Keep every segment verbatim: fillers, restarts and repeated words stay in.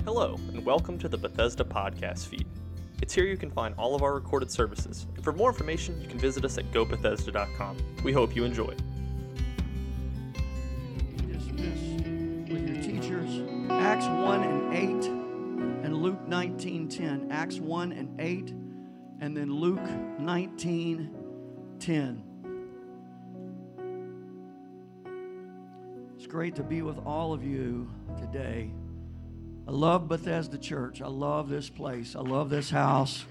Hello, and welcome to the Bethesda podcast feed. It's here you can find all of our recorded services, and for more information, you can visit us at go bethesda dot com. We hope you enjoy. Dismiss with your teachers Acts one and eight and Luke nineteen ten. Acts one and eight and then Luke nineteen ten. It's great to be with all of you today. I love Bethesda Church. I love this place. I love this house.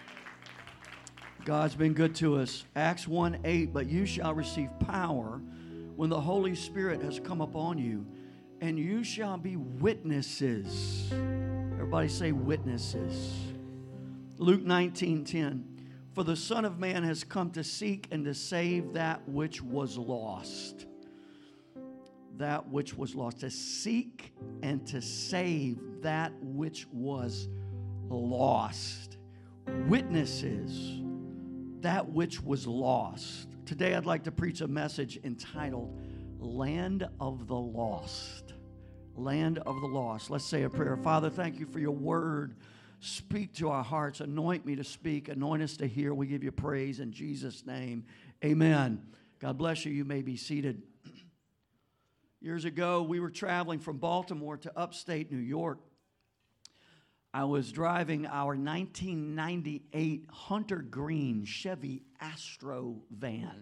God's been good to us. Acts one eight, but you shall receive power when the Holy Spirit has come upon you, and you shall be witnesses. Everybody say witnesses. Luke nineteen ten, for the Son of Man has come to seek and to save that which was lost. That which was lost. To seek and to save that which was lost. Witnesses, that which was lost. Today I'd like to preach a message entitled Land of the Lost. Land of the Lost. Let's say a prayer. Father, thank you for your word. Speak to our hearts. Anoint me to speak. Anoint us to hear. We give you praise in Jesus' name. Amen. God bless you. You may be seated. Years ago, we were traveling from Baltimore to upstate New York. I was driving our nineteen ninety-eight Hunter Green Chevy Astro van.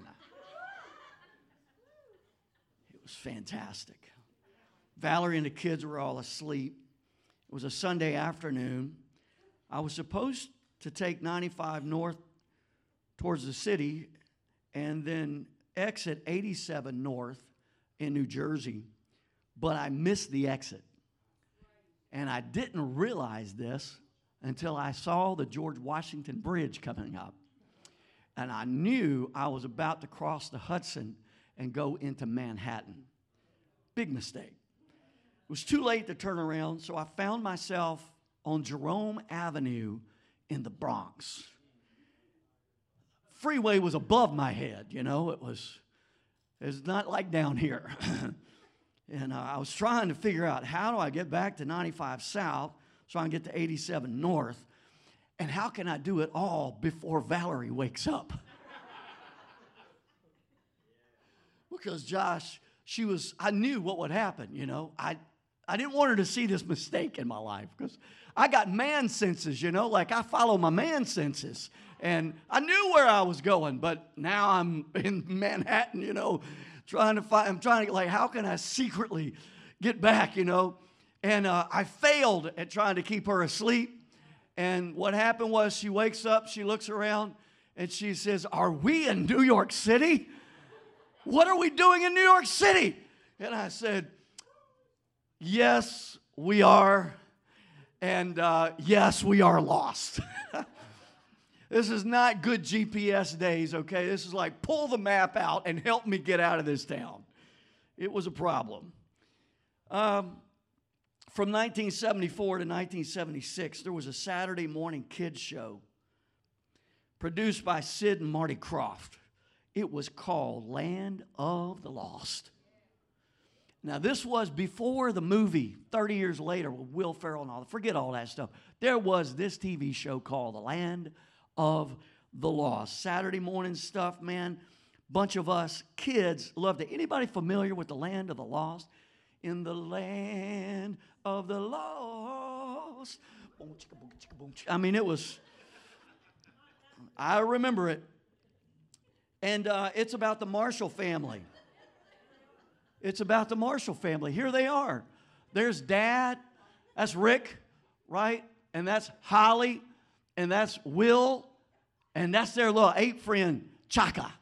It was fantastic. Valerie and the kids were all asleep. It was a Sunday afternoon. I was supposed to take ninety-five north towards the city and then exit eighty-seven north in New Jersey, but I missed the exit. And I didn't realize this until I saw the George Washington Bridge coming up. And I knew I was about to cross the Hudson and go into Manhattan. Big mistake. It was too late to turn around, so I found myself on Jerome Avenue in the Bronx. Freeway was above my head, you know, it was It's not like down here. And uh, I was trying to figure out, how do I get back to ninety-five south so I can get to eighty-seven north? And how can I do it all before Valerie wakes up? Because Josh, she was, I knew what would happen, you know. I, I didn't want her to see this mistake in my life because I got man senses, you know, like I follow my man senses. And I knew where I was going, but now I'm in Manhattan, you know, trying to find, I'm trying to, like, how can I secretly get back, you know? And uh, I failed at trying to keep her asleep. And what happened was she wakes up, she looks around, and she says, are we in New York City? What are we doing in New York City? And I said, yes, we are. And uh, yes, we are lost. This is not good G P S days, okay? This is like, pull the map out and help me get out of this town. It was a problem. Um, from nineteen seventy-four to nineteen seventy-six, there was a Saturday morning kids show produced by Sid and Marty Krofft. It was called Land of the Lost. Now, this was before the movie, thirty years later, with Will Ferrell and all. Forget all that stuff. There was this T V show called The Land of the Lost. Saturday morning stuff, man. Bunch of us kids loved it. Anybody familiar with The Land of the Lost? In the land of the lost. I mean, it was, I remember it. And uh, it's about the Marshall family. It's about the Marshall family. Here they are. There's Dad. That's Rick, right? And that's Holly. And that's Will. And that's their little ape friend, Chaka.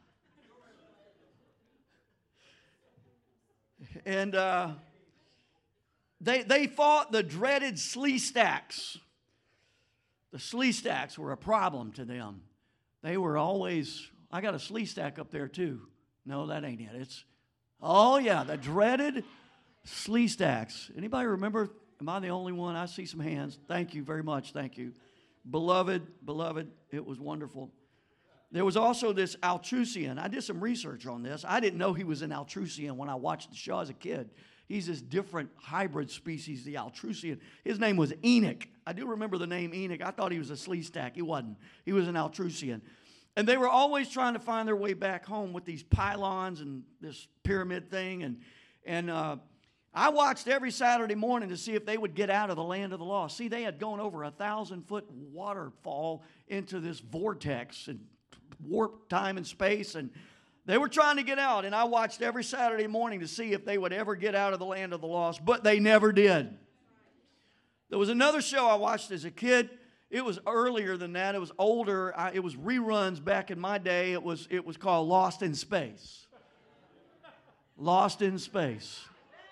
And uh, they, they fought the dreaded Sleestaks. The Sleestaks were a problem to them. They were always, I got a Sleestak up there too. No, that ain't it. It's, oh yeah, the dreaded Sleestaks. Anybody remember? Am I the only one? I see some hands. Thank you very much. Thank you. Beloved, beloved, it was wonderful. There was also this Altrusian. I did some research on this. I didn't know he was an Altrusian when I watched the show as a kid. He's this different hybrid species, the Altrusian. His name was Enoch. I do remember the name Enoch. I thought he was a sleestack. He wasn't. He was an Altrusian. And they were always trying to find their way back home with these pylons and this pyramid thing. And, and uh, I watched every Saturday morning to see if they would get out of the land of the lost. See, they had gone over a thousand-foot waterfall into this vortex and warp time and space, and they were trying to get out. And I watched every Saturday morning to see if they would ever get out of the land of the lost, but they never did. There was another show I watched as a kid. It was earlier than that. It was older. I, it was reruns back in my day. It was, it was called Lost in Space. Lost in Space.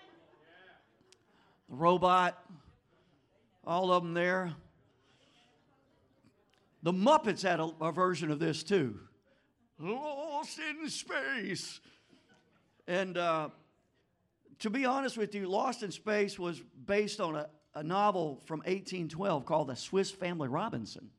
The robot, all of them there. The Muppets had a, a version of this too. Lost in Space. And uh, to be honest with you, Lost in Space was based on a, a novel from eighteen twelve called The Swiss Family Robinson.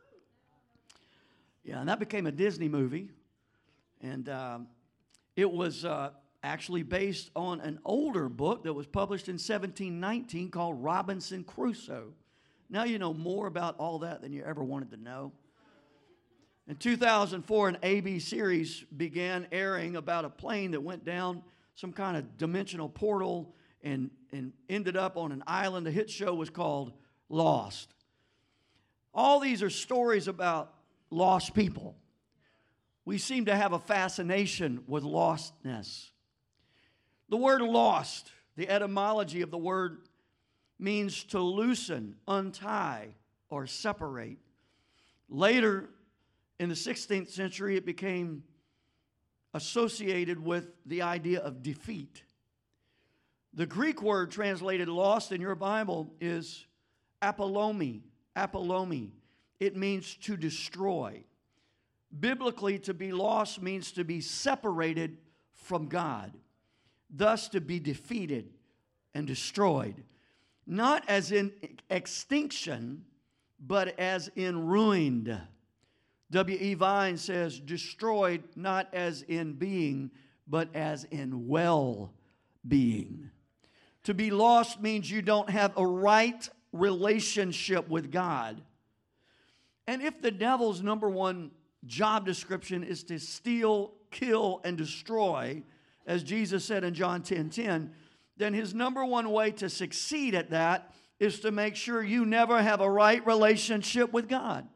Yeah, and that became a Disney movie. And um, it was uh, actually based on an older book that was published in seventeen nineteen called Robinson Crusoe. Now you know more about all that than you ever wanted to know. In two thousand four, an A B series began airing about a plane that went down some kind of dimensional portal and, and ended up on an island. The hit show was called Lost. All these are stories about lost people. We seem to have a fascination with lostness. The word lost, the etymology of the word, means to loosen, untie, or separate. Later, in the sixteenth century, it became associated with the idea of defeat. The Greek word translated lost in your Bible is apollomi. Apollomi. It means to destroy. Biblically, to be lost means to be separated from God, thus to be defeated and destroyed. Not as in extinction, but as in ruined. W E Vine says, destroyed not as in being, but as in well-being. To be lost means you don't have a right relationship with God. And if the devil's number one job description is to steal, kill, and destroy, as Jesus said in John ten ten, then his number one way to succeed at that is to make sure you never have a right relationship with God.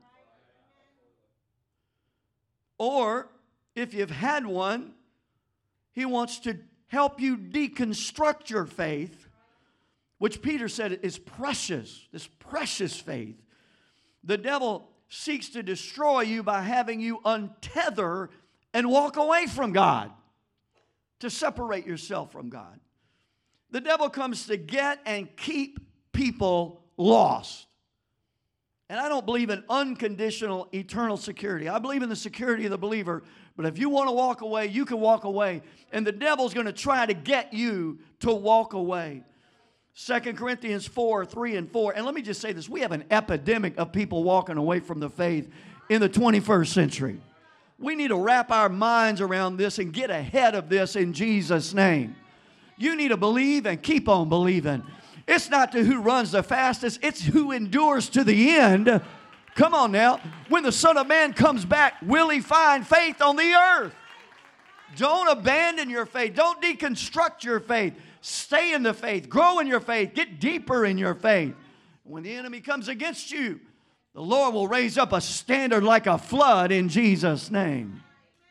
Or, if you've had one, he wants to help you deconstruct your faith, which Peter said is precious, this precious faith. The devil seeks to destroy you by having you untether and walk away from God, to separate yourself from God. The devil comes to get and keep people lost. And I don't believe in unconditional eternal security. I believe in the security of the believer. But if you want to walk away, you can walk away. And the devil's going to try to get you to walk away. Second Corinthians four, three and four. And let me just say this. We have an epidemic of people walking away from the faith in the twenty-first century. We need to wrap our minds around this and get ahead of this in Jesus' name. You need to believe and keep on believing. It's not to who runs the fastest. It's who endures to the end. Come on now. When the Son of Man comes back, will he find faith on the earth? Don't abandon your faith. Don't deconstruct your faith. Stay in the faith. Grow in your faith. Get deeper in your faith. When the enemy comes against you, the Lord will raise up a standard like a flood in Jesus' name.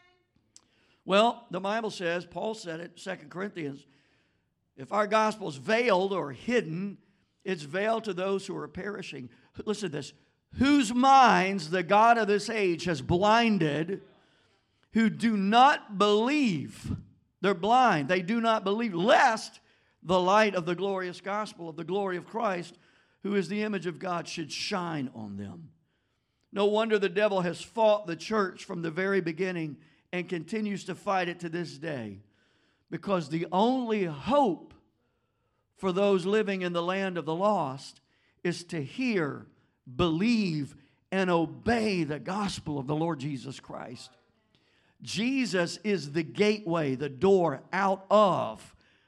Well, the Bible says, Paul said it, Second Corinthians, if our gospel is veiled or hidden, it's veiled to those who are perishing. Listen to this. Whose minds the God of this age has blinded, who do not believe. They're blind. They do not believe, lest the light of the glorious gospel of the glory of Christ, who is the image of God, should shine on them. No wonder the devil has fought the church from the very beginning and continues to fight it to this day. Because the only hope for those living in the land of the lost is to hear, believe, and obey the gospel of the Lord Jesus Christ. Jesus is the gateway, the door out of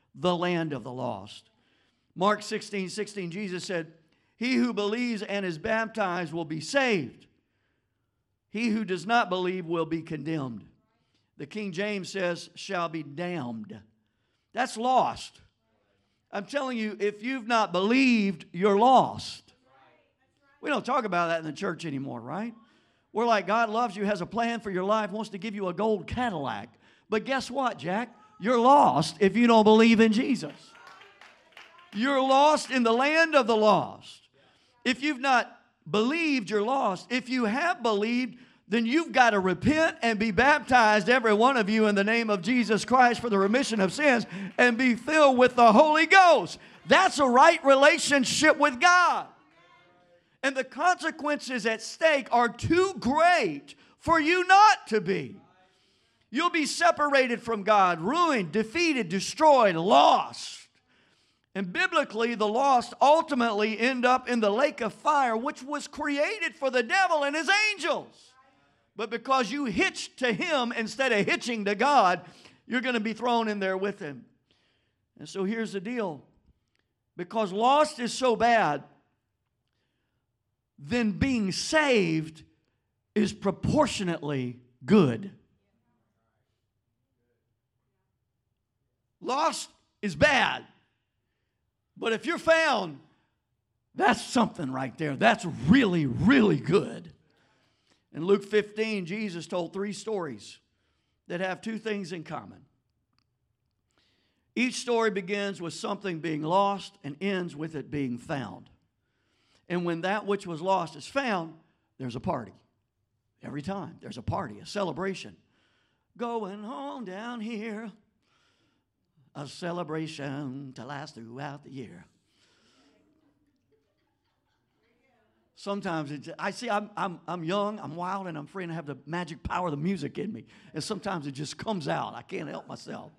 the land of the lost. Mark sixteen sixteen, Jesus said, he who believes and is baptized will be saved. He who does not believe will be condemned. The King James says, shall be damned. That's lost. I'm telling you, if you've not believed, you're lost. We don't talk about that in the church anymore, right? We're like, God loves you, has a plan for your life, wants to give you a gold Cadillac. But guess what, Jack? You're lost if you don't believe in Jesus. You're lost in the land of the lost. If you've not believed, you're lost. If you have believed, then you've got to repent and be baptized, every one of you, in the name of Jesus Christ for the remission of sins and be filled with the Holy Ghost. That's a right relationship with God. And the consequences at stake are too great for you not to be. You'll be separated from God, ruined, defeated, destroyed, lost. And biblically, the lost ultimately end up in the lake of fire, which was created for the devil and his angels. But because you hitched to him instead of hitching to God, you're going to be thrown in there with him. And so here's the deal. Because lost is so bad, then being saved is proportionately good. Lost is bad. But if you're found, that's something right there. That's really, really good. In Luke fifteen, Jesus told three stories that have two things in common. Each story begins with something being lost and ends with it being found. And when that which was lost is found, there's a party. Every time there's a party, a celebration. Going on down here, a celebration to last throughout the year. Sometimes it's, I see I'm, I'm, I'm young, I'm wild, and I'm free, and I have the magic power of the music in me. And sometimes it just comes out. I can't help myself.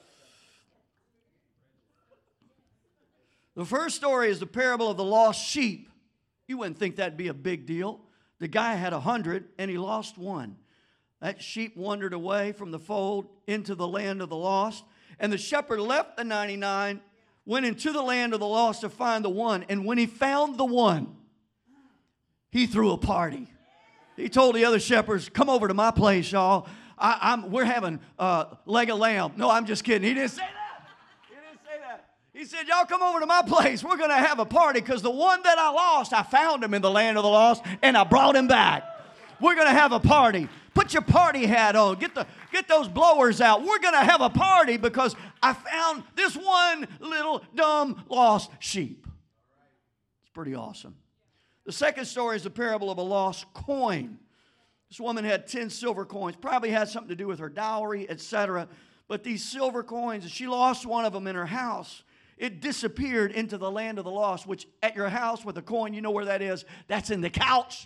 The first story is the parable of the lost sheep. You wouldn't think that'd be a big deal. The guy had a hundred, and he lost one. That sheep wandered away from the fold into the land of the lost. And the shepherd left the ninety-nine, went into the land of the lost to find the one. And when he found the one, he threw a party. He told the other shepherds, come over to my place, y'all. I, I'm, we're having uh, leg of lamb. No, I'm just kidding. He didn't say that. He didn't say that. He said, y'all come over to my place. We're going to have a party because the one that I lost, I found him in the land of the lost, and I brought him back. We're going to have a party. Put your party hat on. Get the get those blowers out. We're going to have a party because I found this one little dumb lost sheep. It's pretty awesome. The second story is the parable of a lost coin. This woman had ten silver coins. Probably had something to do with her dowry, et cetera. But these silver coins, she lost one of them in her house. It disappeared into the land of the lost, which at your house with a coin, you know where that is? That's in the couch.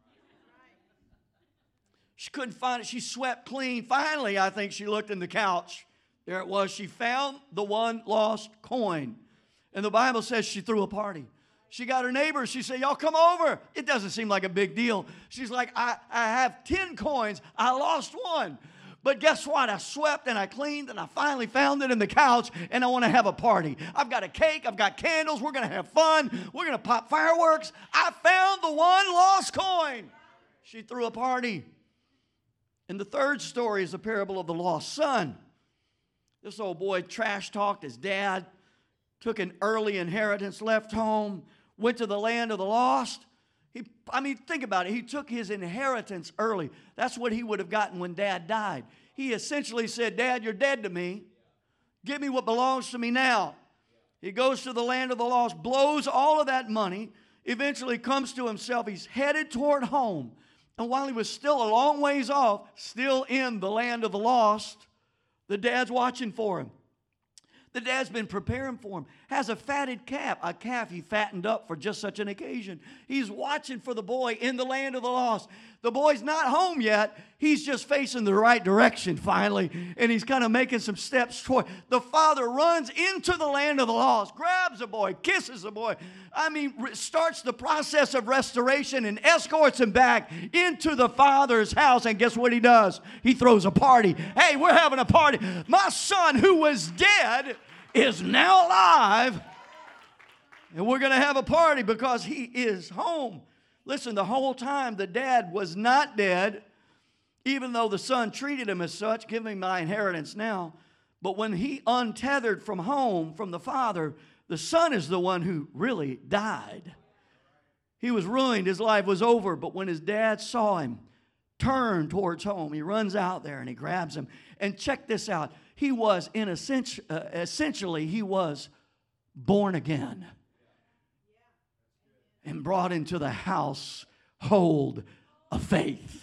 She couldn't find it. She swept clean. Finally, I think she looked in the couch. There it was. She found the one lost coin. And the Bible says she threw a party. She got her neighbors. She said, y'all come over. It doesn't seem like a big deal. She's like, I, I have ten coins. I lost one. But guess what? I swept and I cleaned and I finally found it in the couch and I want to have a party. I've got a cake. I've got candles. We're going to have fun. We're going to pop fireworks. I found the one lost coin. She threw a party. And the third story is the parable of the lost son. This old boy trash-talked his dad, took an early inheritance, left home, went to the land of the lost. He, I mean, think about it. He took his inheritance early. That's what he would have gotten when Dad died. He essentially said, Dad, you're dead to me. Give me what belongs to me now. He goes to the land of the lost, blows all of that money, eventually comes to himself. He's headed toward home. And while he was still a long ways off, still in the land of the lost, the dad's watching for him. The dad's been preparing for him. Has a fatted calf, a calf he fattened up for just such an occasion. He's watching for the boy in the land of the lost. The boy's not home yet. He's just facing the right direction finally, and he's kind of making some steps toward. The father runs into the land of the lost, grabs the boy, kisses the boy. I mean, starts the process of restoration and escorts him back into the father's house. And guess what he does? He throws a party. Hey, we're having a party. My son who was dead is now alive. And we're going to have a party because he is home. Listen, the whole time the dad was not dead, even though the son treated him as such, give me my inheritance now. But when he untethered from home, from the father, the son is the one who really died. He was ruined. His life was over. But when his dad saw him turn towards home, he runs out there and he grabs him. And check this out. He was, in a sense, uh, essentially, he was born again. And brought into the household of faith.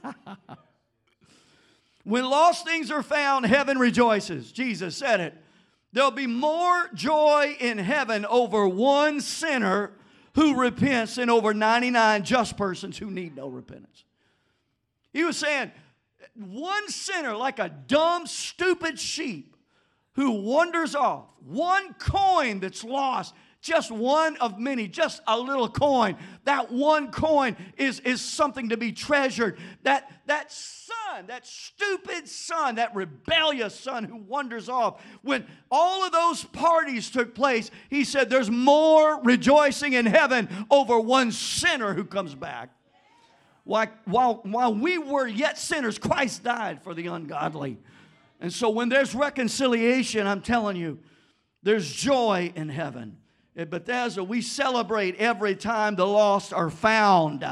When lost things are found, heaven rejoices. Jesus said it. There'll be more joy in heaven over one sinner who repents than over ninety-nine just persons who need no repentance. He was saying, one sinner, like a dumb, stupid sheep who wanders off, one coin that's lost, just one of many, just a little coin. That one coin is, is something to be treasured. That, that son, that stupid son, that rebellious son who wanders off, when all of those parties took place, he said there's more rejoicing in heaven over one sinner who comes back. While, while, while we were yet sinners, Christ died for the ungodly. And so when there's reconciliation, I'm telling you, there's joy in heaven. At Bethesda, we celebrate every time the lost are found.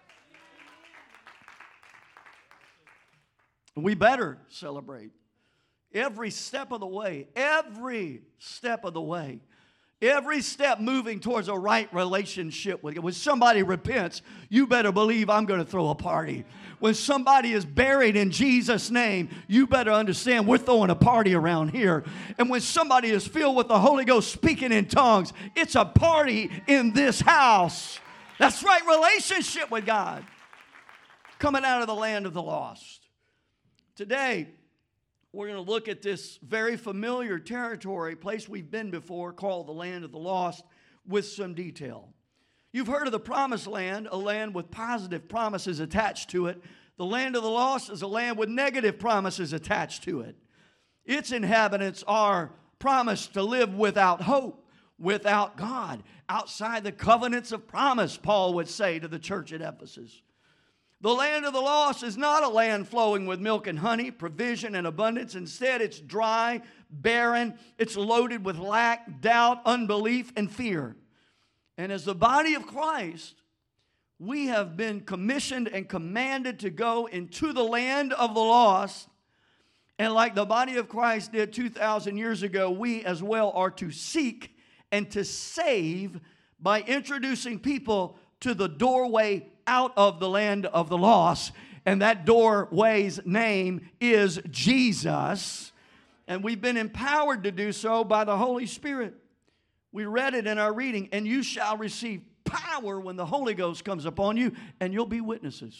We better celebrate every step of the way, every step of the way, every step moving towards a right relationship with God. When somebody repents, you better believe I'm going to throw a party. When somebody is buried in Jesus' name, you better understand we're throwing a party around here. And when somebody is filled with the Holy Ghost speaking in tongues, it's a party in this house. That's right, relationship with God. Coming out of the land of the lost. Today, we're going to look at this very familiar territory, place we've been before, called the land of the lost, with some detail. You've heard of the promised land, a land with positive promises attached to it. The land of the lost is a land with negative promises attached to it. Its inhabitants are promised to live without hope, without God, outside the covenants of promise, Paul would say to the church at Ephesus. The land of the lost is not a land flowing with milk and honey, provision and abundance. Instead, it's dry, barren. It's loaded with lack, doubt, unbelief, and fear. And as the body of Christ, we have been commissioned and commanded to go into the land of the lost. And like the body of Christ did two thousand years ago, we as well are to seek and to save by introducing people to the doorway out of the land of the lost. And that doorway's name is Jesus. And we've been empowered to do so by the Holy Spirit. We read it in our reading, and you shall receive power when the Holy Ghost comes upon you, and you'll be witnesses.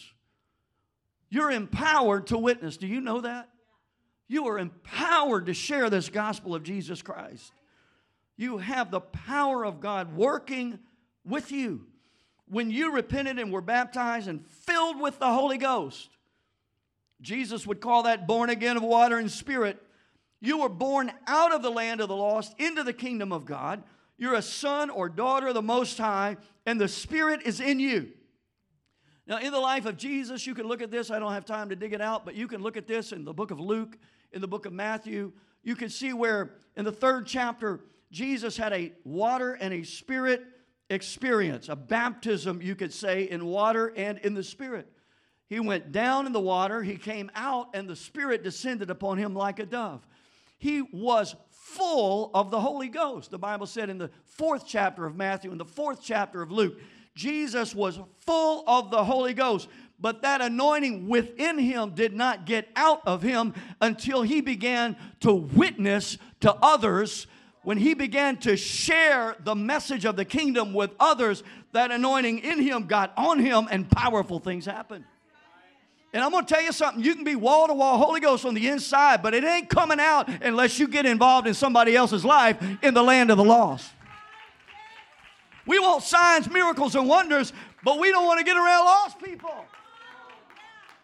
You're empowered to witness. Do you know that? You are empowered to share this gospel of Jesus Christ. You have the power of God working with you. When you repented and were baptized and filled with the Holy Ghost, Jesus would call that born again of water and spirit. You were born out of the land of the lost into the kingdom of God. You're a son or daughter of the Most High, and the Spirit is in you. Now, in the life of Jesus, you can look at this. I don't have time to dig it out, but you can look at this in the book of Luke, in the book of Matthew. You can see where in the third chapter, Jesus had a water and a spirit experience, a baptism, you could say, in water and in the Spirit. He went down in the water, he came out, and the Spirit descended upon him like a dove. He was full of the Holy Ghost. The Bible said in the fourth chapter of Matthew, in the fourth chapter of Luke, Jesus was full of the Holy Ghost. But that anointing within him did not get out of him until he began to witness to others. When he began to share the message of the kingdom with others, that anointing in him got on him and powerful things happened. And I'm going to tell you something. You can be wall-to-wall Holy Ghost on the inside, but it ain't coming out unless you get involved in somebody else's life in the land of the lost. We want signs, miracles, and wonders, but we don't want to get around lost people.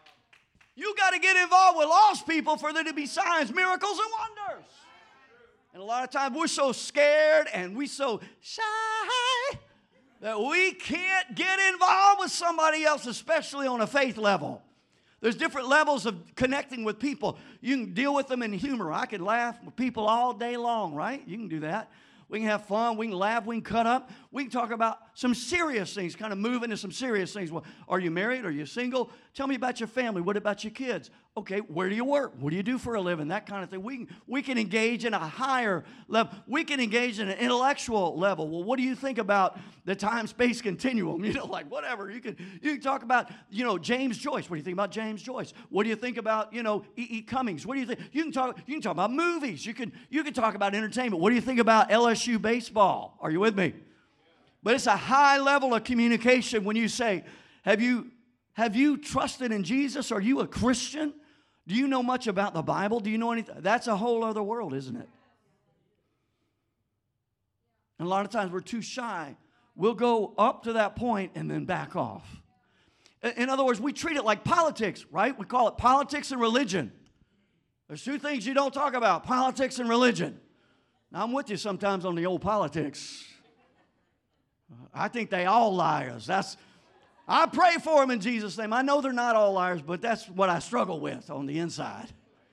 You got to get involved with lost people for there to be signs, miracles, and wonders. And a lot of times we're so scared and we're so shy that we can't get involved with somebody else, especially on a faith level. There's different levels of connecting with people. You can deal with them in humor. I can laugh with people all day long, right? You can do that. We can have fun. We can laugh. We can cut up. We can talk about some serious things, kind of move into some serious things. Well, are you married? Are you single? Tell me about your family. What about your kids? Okay, where do you work? What do you do for a living? That kind of thing. We can, we can engage in a higher level. We can engage in an intellectual level. Well, what do you think about the time-space continuum? You know, like whatever. You can, you can talk about, you know, James Joyce. What do you think about James Joyce? What do you think about, you know, E E. Cummings? What do you think? You can talk, you can talk about movies. You can, you can talk about entertainment. What do you think about L S U baseball? Are you with me? But it's a high level of communication when you say, have you, have you trusted in Jesus? Are you a Christian? Do you know much about the Bible? Do you know anything? That's a whole other world, isn't it? And a lot of times we're too shy. We'll go up to that point and then back off. In other words, we treat it like politics, right? We call it politics and religion. There's two things you don't talk about, politics and religion. Now, I'm with you sometimes on the old politics. I think they all liars. That's, I pray for them in Jesus' name. I know they're not all liars, but that's what I struggle with on the inside.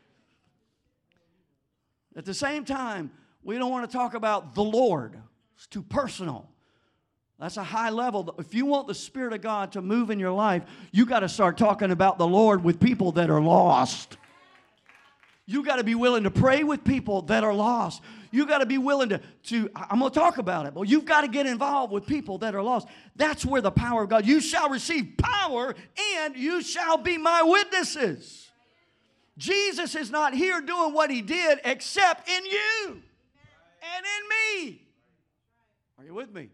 At the same time, we don't want to talk about the Lord. It's too personal. That's a high level. If you want the Spirit of God to move in your life, you got to start talking about the Lord with people that are lost. You got to be willing to pray with people that are lost. You got to be willing to, to, I'm going to talk about it, but you've got to get involved with people that are lost. That's where the power of God, you shall receive power and you shall be my witnesses. Jesus is not here doing what he did except in you and in me. Are you with me?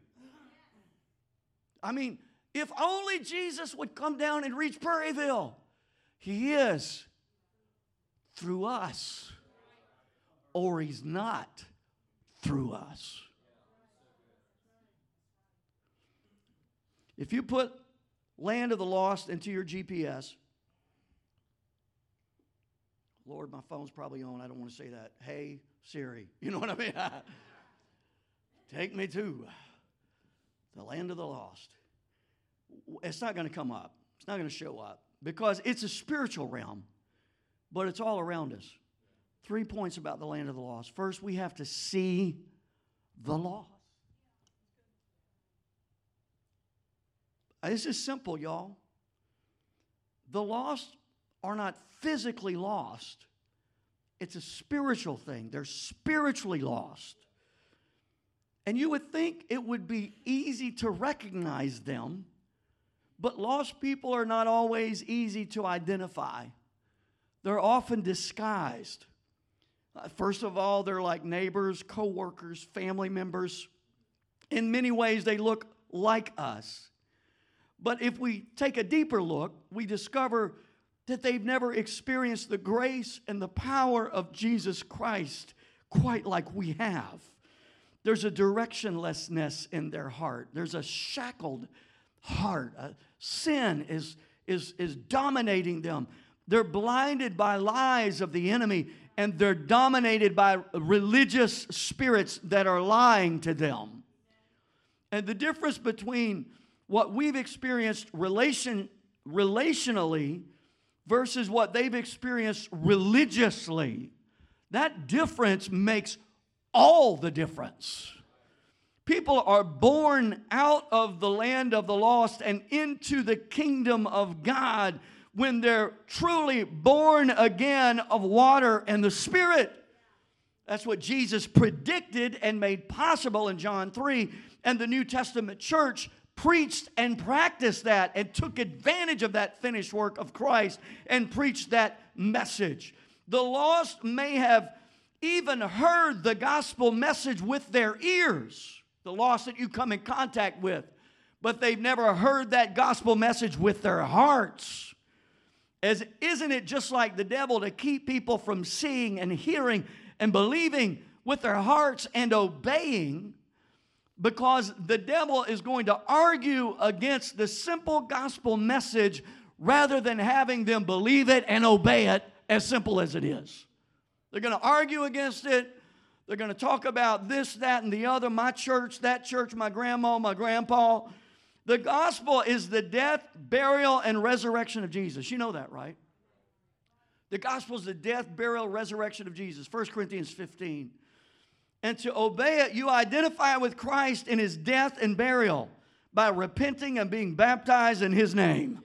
I mean, if only Jesus would come down and reach Prairieville. He is through us, or he's not through us. If you put Land of the Lost into your G P S, Lord, my phone's probably on. I don't want to say that. Hey, Siri. You know what I mean? Take me to the Land of the Lost. It's not going to come up. It's not going to show up because it's a spiritual realm, but it's all around us. Three points about the Land of the Lost. First, we have to see the lost. This is simple, y'all. The lost are not physically lost. It's a spiritual thing. They're spiritually lost. And you would think it would be easy to recognize them, but lost people are not always easy to identify. They're often disguised. Uh, first of all, they're like neighbors, co-workers, family members. In many ways, they look like us. But if we take a deeper look, we discover that they've never experienced the grace and the power of Jesus Christ quite like we have. There's a directionlessness in their heart. There's a shackled heart. Uh, sin is, is, is dominating them. They're blinded by lies of the enemy, and they're dominated by religious spirits that are lying to them. And the difference between what we've experienced relation, relationally versus what they've experienced religiously, that difference makes all the difference. People are born out of the land of the lost and into the kingdom of God when they're truly born again of water and the Spirit. That's what Jesus predicted and made possible in John three. And the New Testament church preached and practiced that and took advantage of that finished work of Christ and preached that message. The lost may have even heard the gospel message with their ears, the lost that you come in contact with, but they've never heard that gospel message with their hearts. As, isn't it just like the devil to keep people from seeing and hearing and believing with their hearts and obeying? Because the devil is going to argue against the simple gospel message rather than having them believe it and obey it, as simple as it is. They're going to argue against it. They're going to talk about this, that, and the other, my church, that church, my grandma, my grandpa. The gospel is the death, burial, and resurrection of Jesus. You know that, right? The gospel is the death, burial, resurrection of Jesus. First Corinthians fifteen. And to obey it, you identify with Christ in his death and burial by repenting and being baptized in his name.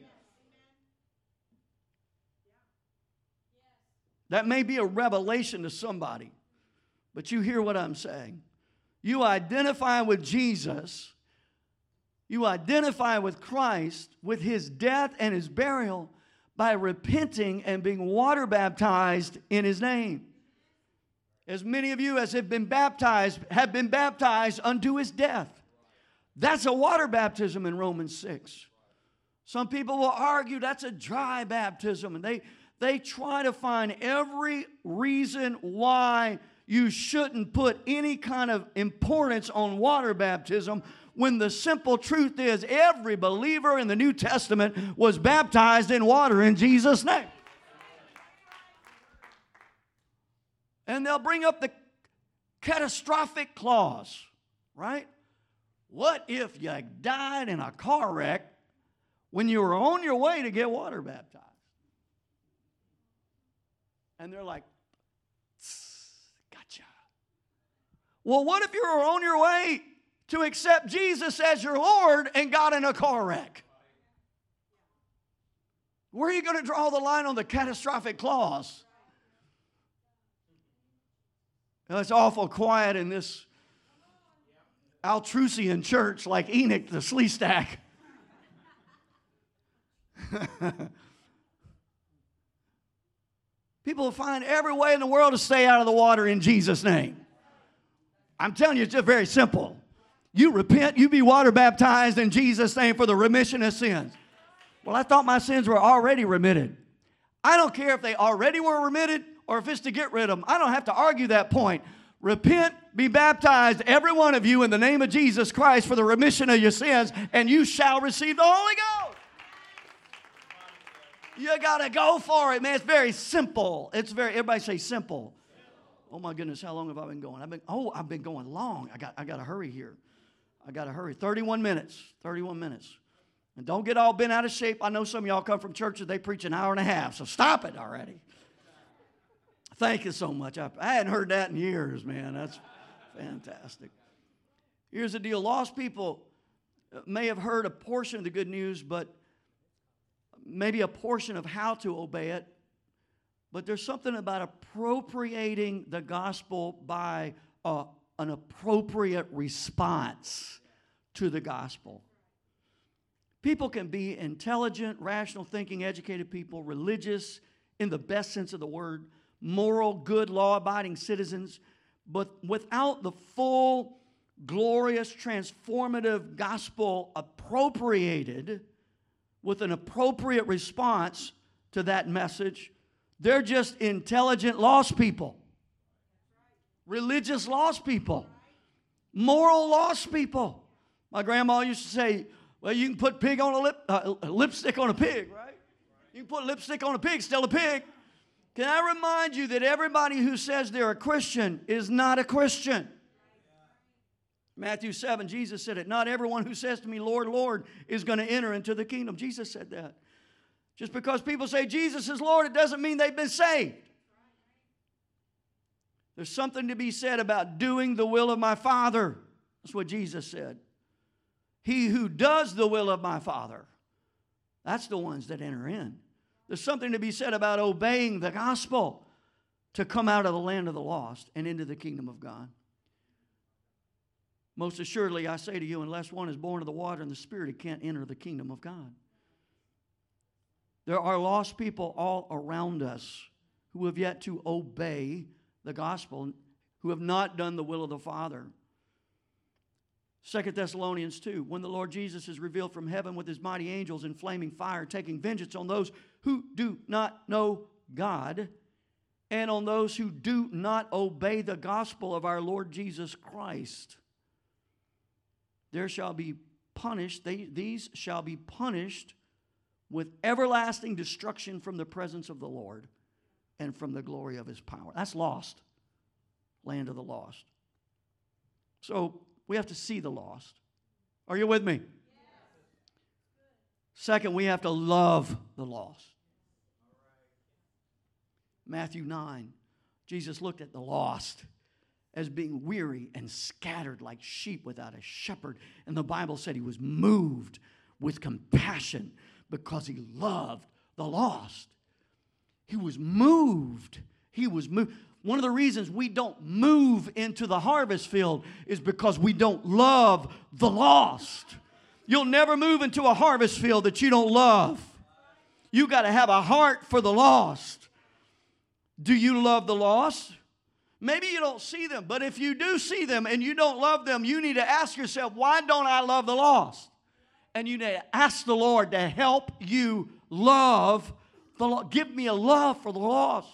That may be a revelation to somebody, but you hear what I'm saying. You identify with Jesus. You identify with Christ, with his death and his burial, by repenting and being water baptized in his name. As many of you as have been baptized have been baptized unto his death. That's a water baptism in Romans six. Some people will argue that's a dry baptism, and they, they try to find every reason why you shouldn't put any kind of importance on water baptism, when the simple truth is every believer in the New Testament was baptized in water in Jesus' name. And they'll bring up the catastrophic clause, right? What if you died in a car wreck when you were on your way to get water baptized? And they're like, gotcha. Well, what if you were on your way to accept Jesus as your Lord and got in a car wreck? Where are you going to draw the line on the catastrophic clause? Now, it's awful quiet in this Altrusian church like Enoch the Slee Stack. People will find every way in the world to stay out of the water in Jesus' name. I'm telling you, it's just very simple. You repent, you be water baptized in Jesus' name for the remission of sins. Well, I thought my sins were already remitted. I don't care if they already were remitted or if it's to get rid of them. I don't have to argue that point. Repent, be baptized, every one of you, in the name of Jesus Christ for the remission of your sins, and you shall receive the Holy Ghost. You got to go for it, man. It's very simple. It's very, everybody say simple. Oh, my goodness, how long have I been going? I've been, oh, I've been going long. I got, I got to hurry here. I got to hurry. thirty-one minutes. thirty-one minutes. And don't get all bent out of shape. I know some of y'all come from churches, they preach an hour and a half, so stop it already. Thank you so much. I, I hadn't heard that in years, man. That's fantastic. Here's the deal. Lost people may have heard a portion of the good news, but maybe a portion of how to obey it. But there's something about appropriating the gospel by a, an appropriate response to the gospel. People can be intelligent, rational thinking, educated people, religious in the best sense of the word, moral, good, law-abiding citizens, but without the full, glorious, transformative gospel appropriated with an appropriate response to that message, they're just intelligent lost people, religious lost people, moral lost people. My grandma used to say, well, you can put pig on a lip, uh, lipstick on a pig, right? You can put lipstick on a pig, still a pig. Can I remind you that everybody who says they're a Christian is not a Christian? Matthew seven, Jesus said it. Not everyone who says to me, Lord, Lord, is going to enter into the kingdom. Jesus said that. Just because people say Jesus is Lord, it doesn't mean they've been saved. There's something to be said about doing the will of my Father. That's what Jesus said. He who does the will of my Father, that's the ones that enter in. There's something to be said about obeying the gospel to come out of the land of the lost and into the kingdom of God. Most assuredly, I say to you, unless one is born of the water and the Spirit, he can't enter the kingdom of God. There are lost people all around us who have yet to obey the gospel, who have not done the will of the Father. Second Thessalonians two, when the Lord Jesus is revealed from heaven with his mighty angels in flaming fire, taking vengeance on those who do not know God and on those who do not obey the gospel of our Lord Jesus Christ. There shall be punished, they, these shall be punished with everlasting destruction from the presence of the Lord and from the glory of his power. That's lost. land of the lost. So we have to see the lost. Are you with me? Second, we have to love the lost. Matthew nine, Jesus looked at the lost as being weary and scattered like sheep without a shepherd. And the Bible said he was moved with compassion because he loved the lost. He was moved. He was moved. One of the reasons we don't move into the harvest field is because we don't love the lost. You'll never move into a harvest field that you don't love. You got to have a heart for the lost. Do you love the lost? Maybe you don't see them, but if you do see them and you don't love them, you need to ask yourself, why don't I love the lost? And you need to ask the Lord to help you love the lost. Give me a love for the lost.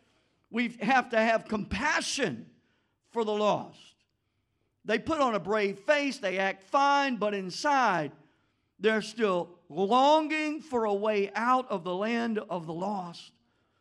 We have to have compassion for the lost. They put on a brave face, they act fine, but inside they're still longing for a way out of the land of the lost.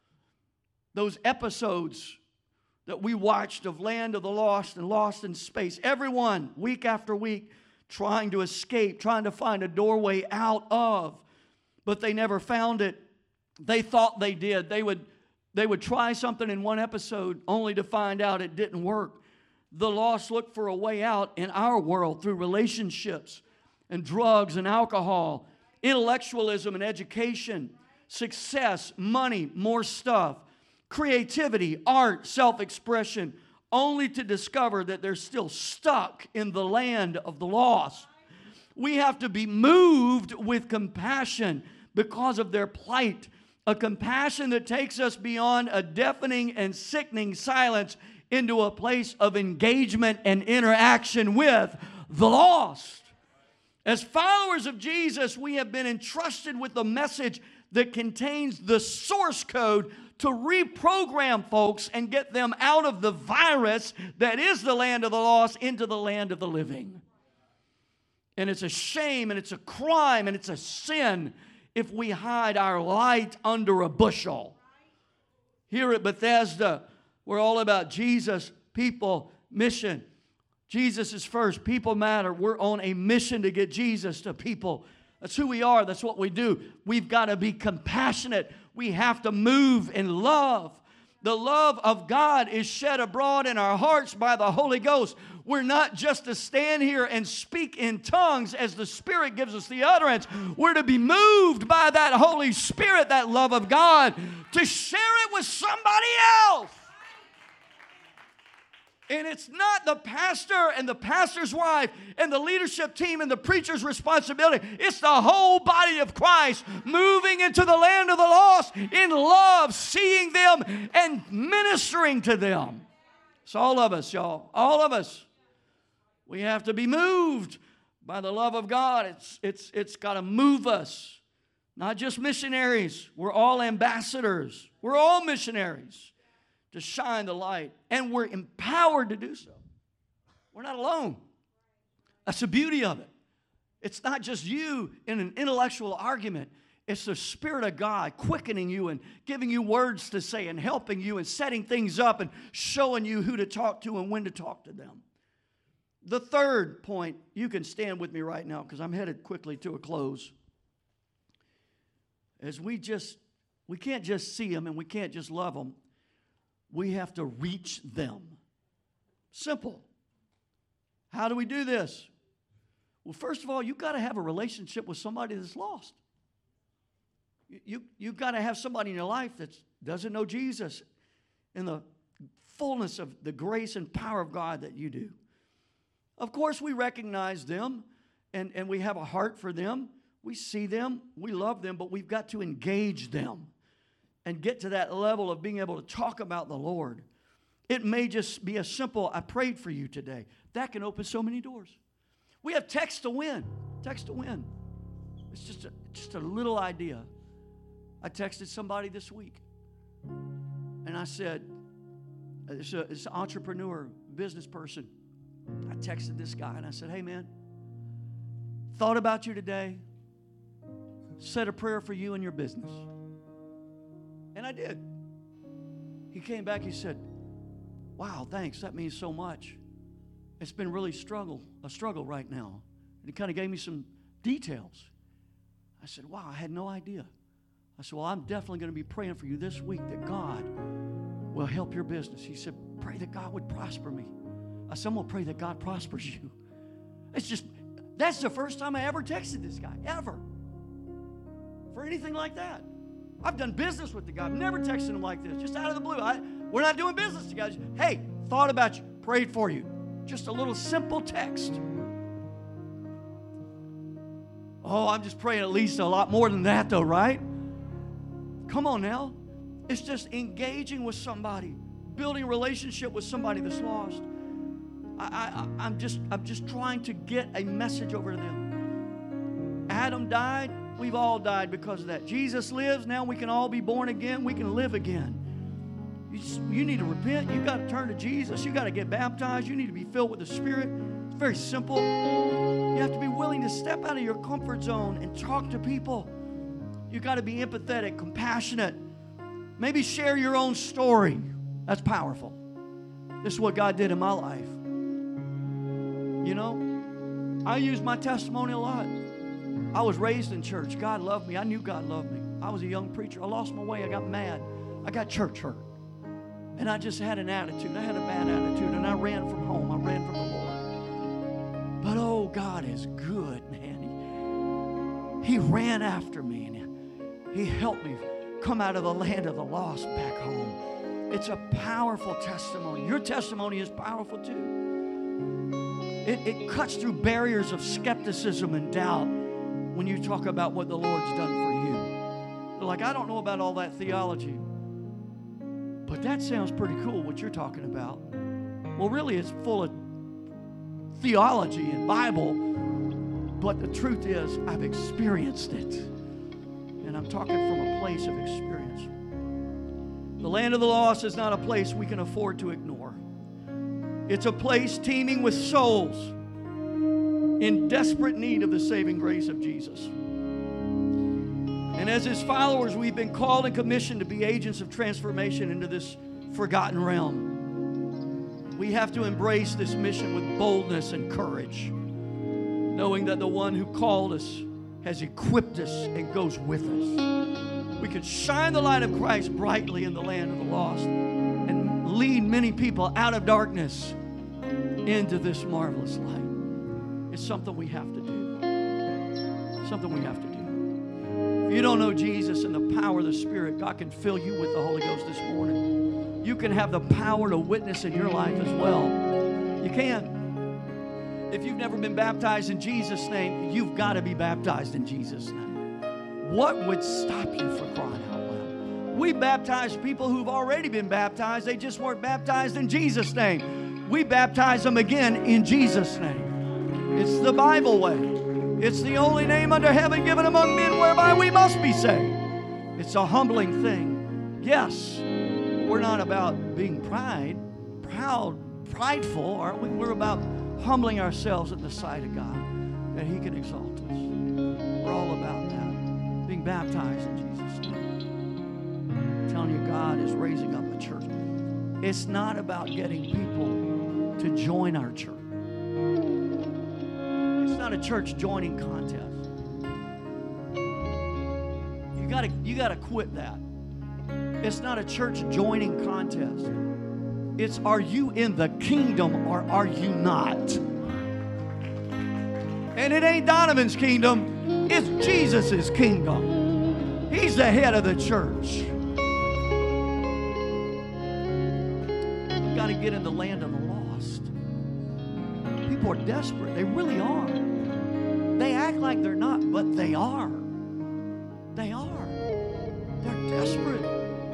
Those episodes that we watched of Land of the Lost and Lost in Space, everyone, week after week, trying to escape, trying to find a doorway out of, but they never found it. They thought they did. They would, they would try something in one episode only to find out it didn't work. The lost look for a way out in our world through relationships and drugs and alcohol, intellectualism and education, success, money, more stuff, creativity, art, self-expression, only to discover that they're still stuck in the land of the lost. We have to be moved with compassion because of their plight, a compassion that takes us beyond a deafening and sickening silence into a place of engagement and interaction with the lost. As followers of Jesus, we have been entrusted with the message that contains the source code to reprogram folks and get them out of the virus that is the land of the lost into the land of the living. And it's a shame and it's a crime and it's a sin if we hide our light under a bushel. Here at Bethesda, we're all about Jesus, people, mission. Jesus is first. People matter. We're on a mission to get Jesus to people. That's who we are. That's what we do. We've got to be compassionate. We have to move in love. The love of God is shed abroad in our hearts by the Holy Ghost. We're not just to stand here and speak in tongues as the Spirit gives us the utterance. We're to be moved by that Holy Spirit, that love of God, to share it with somebody else. And it's not the pastor and the pastor's wife and the leadership team and the preacher's responsibility. It's the whole body of Christ moving into the land of the lost in love, seeing them and ministering to them. It's all of us, y'all. All of us. We have to be moved by the love of God. It's, it's, it's got to move us. Not just missionaries. We're all ambassadors. We're all missionaries to shine the light. And we're empowered to do so. We're not alone. That's the beauty of it. It's not just you in an intellectual argument. It's the Spirit of God quickening you and giving you words to say and helping you and setting things up and showing you who to talk to and when to talk to them. The third point, you can stand with me right now because I'm headed quickly to a close. As we just, we can't just see them and we can't just love them. We have to reach them. Simple. How do we do this? Well, first of all, you've got to have a relationship with somebody that's lost. You, you, you've got to have somebody in your life that doesn't know Jesus in the fullness of the grace and power of God that you do. Of course, we recognize them and, and we have a heart for them. We see them, we love them, but we've got to engage them and get to that level of being able to talk about the Lord. It may just be a simple, I prayed for you today. That can open so many doors. We have text to win. Text to win. It's just a, just a little idea. I texted somebody this week. And I said, it's, a, it's an entrepreneur, business person. I texted this guy and I said, hey man, thought about you today. Said a prayer for you and your business. And I did. He came back, he said, wow, thanks. That means so much. It's been really struggle, a struggle right now. And he kind of gave me some details. I said, wow, I had no idea. I said, well, I'm definitely going to be praying for you this week that God will help your business. He said, pray that God would prosper me. I said, I'm going to pray that God prospers you. It's just, that's the first time I ever texted this guy, ever. For anything like that. I've done business with the guy. I've never texted him like this, just out of the blue. I, we're not doing business together. Hey, thought about you, prayed for you. Just a little simple text. Oh, I'm just praying at least a lot more than that, though, right? Come on now. It's just engaging with somebody, building a relationship with somebody that's lost. I, I, I'm just, I'm just trying to get a message over to them. Adam died. We've all died because of that. Jesus lives. Now we can all be born again. We can live again. You, just, you need to repent. You've got to turn to Jesus. You've got to get baptized. You need to be filled with the Spirit. It's very simple. You have to be willing to step out of your comfort zone and talk to people. You've got to be empathetic, compassionate. Maybe share your own story. That's powerful. This is what God did in my life. You know, I use my testimony a lot. I was raised in church. God loved me. I knew God loved me. I was a young preacher. I lost my way. I got mad. I got church hurt. And I just had an attitude. I had a bad attitude. And I ran from home. I ran from the Lord. But oh, God is good, man. He, he ran after me. And He helped me come out of the land of the lost back home. It's a powerful testimony. Your testimony is powerful too. It, it cuts through barriers of skepticism and doubt when you talk about what the Lord's done for you. They're like, I don't know about all that theology, but that sounds pretty cool what you're talking about. Well, really, it's full of theology and Bible, but the truth is, I've experienced it. And I'm talking from a place of experience. The land of the lost is not a place we can afford to ignore. It's a place teeming with souls in desperate need of the saving grace of Jesus. And as His followers, we've been called and commissioned to be agents of transformation into this forgotten realm. We have to embrace this mission with boldness and courage, knowing that the one who called us has equipped us and goes with us. We can shine the light of Christ brightly in the land of the lost and lead many people out of darkness into this marvelous light. It's something we have to do. Something we have to do. If you don't know Jesus and the power of the Spirit, God can fill you with the Holy Ghost this morning. You can have the power to witness in your life as well. You can. If you've never been baptized in Jesus' name, you've got to be baptized in Jesus' name. What would stop you from crying out loud? We baptize people who've already been baptized. They just weren't baptized in Jesus' name. We baptize them again in Jesus' name. It's the Bible way. It's the only name under heaven given among men whereby we must be saved. It's a humbling thing. Yes, we're not about being pride, proud, prideful, aren't we? We're about humbling ourselves in the sight of God, that He can exalt us. We're all about that. Being baptized in Jesus' name. I'm telling you, God is raising up a church. It's not about getting people to join our church. It's not a church joining contest. You gotta, you gotta quit that. It's not a church joining contest. It's, are you in the kingdom or are you not? And it ain't Donovan's kingdom. It's Jesus' kingdom. He's the head of the church. We've got to get in the land of the lost. People are desperate. They really are. They act like they're not, but they are. They are. They're desperate.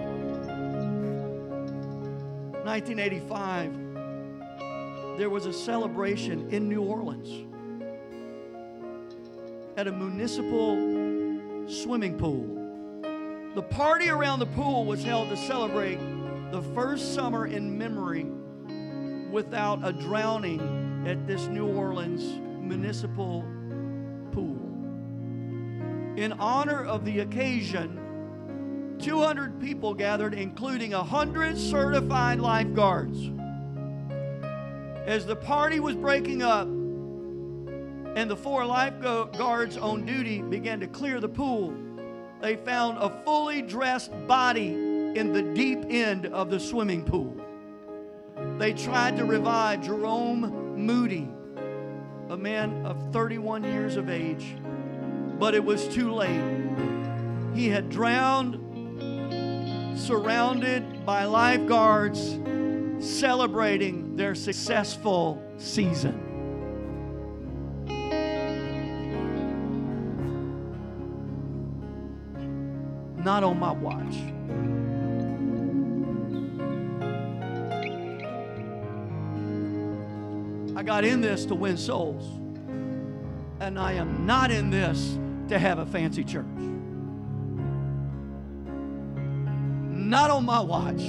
nineteen eighty-five, there was a celebration in New Orleans at a municipal swimming pool. The party around the pool was held to celebrate the first summer in memory without a drowning at this New Orleans municipal pool. In honor of the occasion, two hundred people gathered, including one hundred certified lifeguards. As the party was breaking up and the four lifeguards on duty began to clear the pool, they found a fully dressed body in the deep end of the swimming pool. They tried to revive Jerome Moody, a man of thirty-one years of age, but it was too late. He had drowned, surrounded by lifeguards, celebrating their successful season. Not on my watch. I got in this to win souls, and I am not in this to have a fancy church. Not on my watch.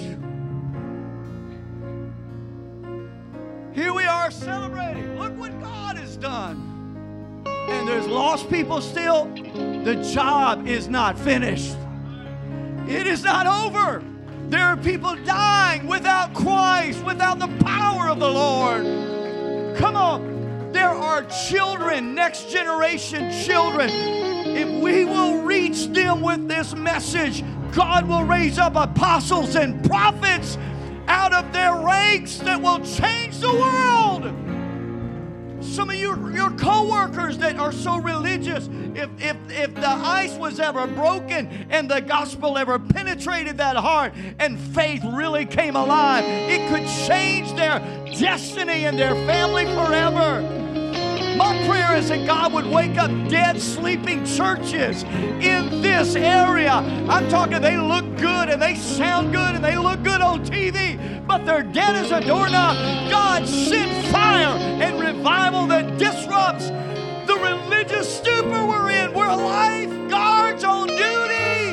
Here we are celebrating. Look what God has done. And there's lost people still. The job is not finished. It is not over. There are people dying without Christ, without the power of the Lord. Come on. There are children, next generation children. If we will reach them with this message, God will raise up apostles and prophets out of their ranks that will change the world. Some of you, your co-workers that are so religious, if, if, if the ice was ever broken and the gospel ever penetrated that heart and faith really came alive, it could change their destiny and their family forever. My prayer is that God would wake up dead, sleeping churches in this area. I'm talking they look good and they sound good and they look good on T V, but they're dead as a doorknob. God, send fire and revival that disrupts the religious stupor we're in. We're lifeguards on duty.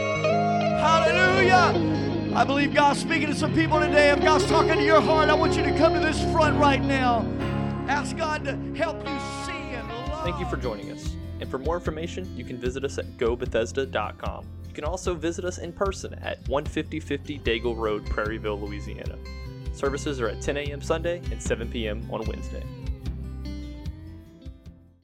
Hallelujah. I believe God's speaking to some people today. If God's talking to your heart, I want you to come to this front right now. Ask God to help you see and love. Thank you for joining us. And for more information, you can visit us at go bethesda dot com. You can also visit us in person at one fifty fifty Daigle Road, Prairieville, Louisiana. Services are at ten a.m. Sunday and seven p.m. on Wednesday.